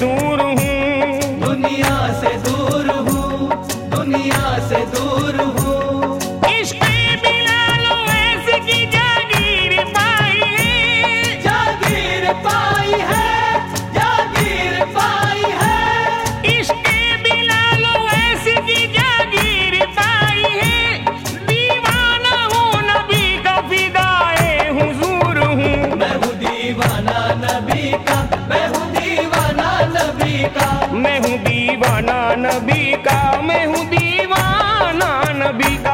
दूर हूँ, दुनिया से दूर हूँ, दुनिया से दूर हूँ। इश्क़े बिलाल अवैस की जागीर पाई है, जागीर पाई है, जागीर पाई है। इश्क़े बिलाल अवैस की जागीर पाई है। दीवाना हूँ नबी का, फिदाए हुजूर हूँ। मैं हूँ दीवाना नबी का, मैं हूँ दीवाना नबी का। मैं हूँ दीवाना नबी का, मैं हूँ दीवाना नबी का।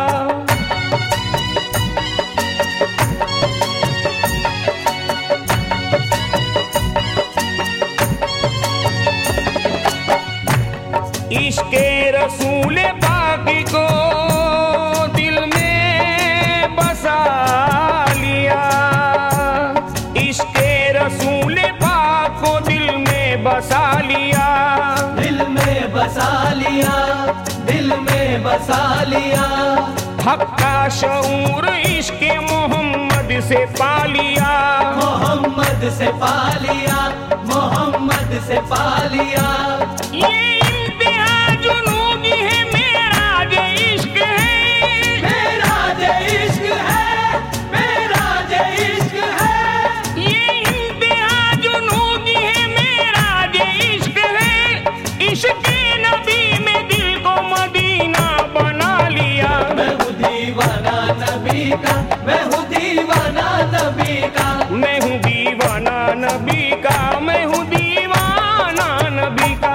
इश्क़े रसूल पाक को दिल में बसा लिया, इश्क़े रसूल पाक को दिल में बसा लिया। दिल में बसा लिया, दिल में बसा लिया। हक़ का शऊर इश्क़े मोहम्मद से पा लिया, मोहम्मद से पा लिया, मोहम्मद से पा लिया। ये इंतहा जुनूनी है, मेरा जे इश्क़ है, मेरा जे इश्क है, मेरा जे इश्क है। ये इंतहा जुनूनी है, मेरा जे इश्क़ है। इश्क़े नबी में दिल को मदीना बना लिया। मैं हूँ दीवाना नबी का, मैं हूँ दीवाना नबी का। मैं हूँ दीवाना नबी का, मैं हूँ दीवाना नबी का।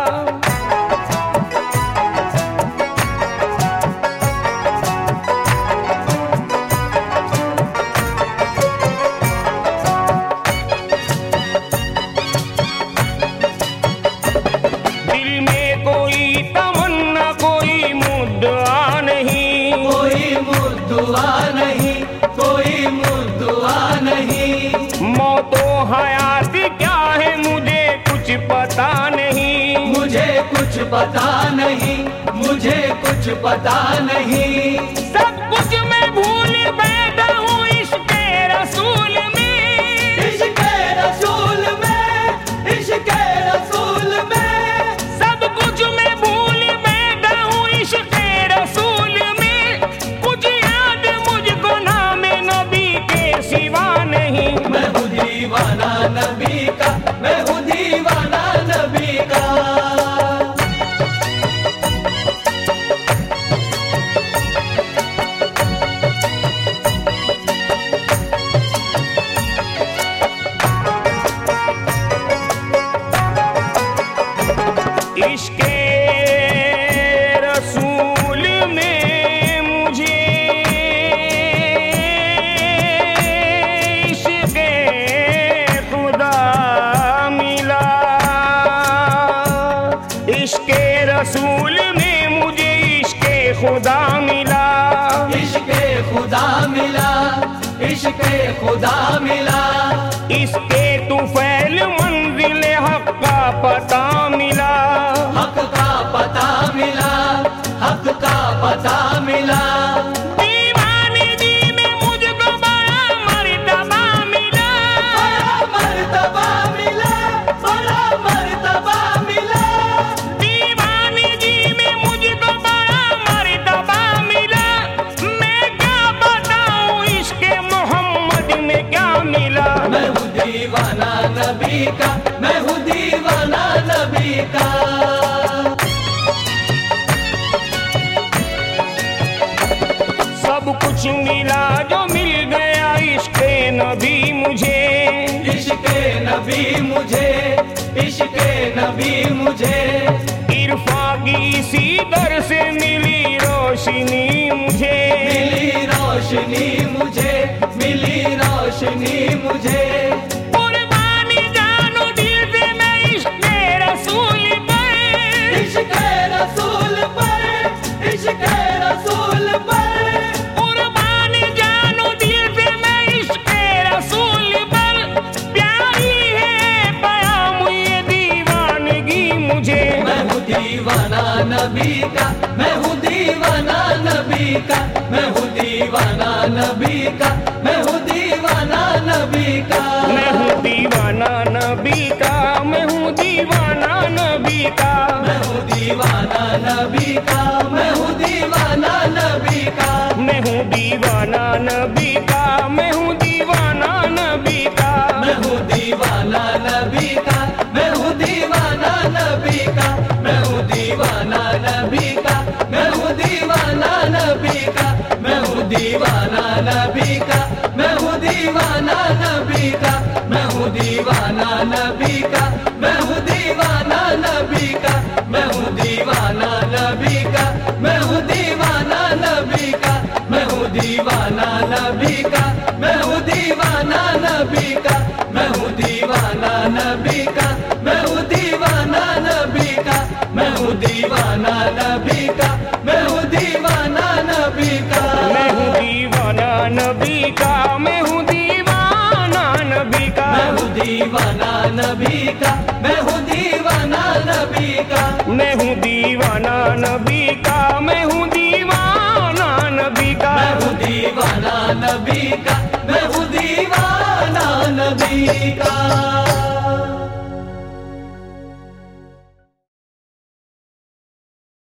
दिल में कोई तमन्ना, कोई मुद्दा नहीं, कोई मुद्दुआ नहीं, कोई मुद्दुआ नहीं। मौतो हयात क्या है मुझे कुछ पता नहीं, मुझे कुछ पता नहीं, मुझे कुछ पता नहीं। सब कुछ मैं भूल बैठा हूँ इश्क़े रसूल में, इश्क़े रसूल में, इश्क़े रसूल में। सब कुछ मैं भूल बैठा हूँ इश्क़े रसूल में। कुछ याद मुझको नाम नबी के सिवा नहीं। मैं हूँ दीवाना नबी का, मैं हूँ दीवाना नबी का। इश्क़े रसूल में मुझे, इश्क़े खुदा मिला। इश्क़े रसूल में मुझे इश्क़े खुदा मिला। इश्क़े खुदा मिला, इश्क़े खुदा मिला। इसके तुफैल मंजिल हक़ का पता मिला। हक का पता मिला, हक का पता मिला। दीवानगी में मुझको बड़ा मर्तबा मिला, बड़ा मर्तबा मिला, बड़ा मर्तबा मिला। दीवानगी में मुझको बड़ा मर्तबा मिला। मैं क्या बताऊं इश्क़े मोहम्मद में क्या मिला। मैं हूँ दीवाना नबी का, मैं हूँ दीवाना नबी का। सब कुछ मिला जो मिल गया इश्क़े नबी मुझे, इश्क़े नबी मुझे, इश्क़े नबी मुझे। इरफा की इसी दर से मिली रोशनी मुझे, मिली रोशनी मुझे, मिली रोशनी मुझे। कुर्बानी जानो दिल से मैं इश्क़े रसूल पर, इश्क़े रसूल पर, इश्क़े रसूल पर। कुर्बानी जानो दिल से मैं इश्क़े रसूल पर। प्यारी है पयाम ये दीवानगी मुझे। मैं हूँ दीवाना नबी का, मैं हूँ दीवाना नबी का, मैं हूँ दीवाना नबी का, मैं हूँ दीवाना नबी का। नबी का, मैं हूँ दीवाना नबी का। मैं हूँ दीवाना नबी का, मैं हूँ दीवाना नबी का, मैं हूँ दीवाना नबी का, मैं हूँ दीवाना नबी का, मैं हूँ दीवाना नबी का, मैं हूँ दीवाना नबी का, मैं हूँ दीवाना नबी का, मैं हूँ दीवाना नबी का, मैं हूँ दीवाना नबी का, मैं हूँ दीवाना नबी का, मैं हूँ दीवाना नबी का, मैं हूँ दीवाना नबी का, मैं हूँ दीवाना नबी का, मैं हूँ दीवाना नबी का, मैं हूँ दीवाना नबी का, मैं हूँ दीवाना नबी का। मैं हूँ दीवाना नबी का, मैं हूँ दीवाना नबी का। मैं हूँ दीवाना नबी का, मैं हूँ दीवाना नबी का। मैं हूँ दीवाना नबी का, मैं हूँ दीवाना नबी का। मैं हूँ दीवाना नबी का, मैं हूँ दीवाना नबी का।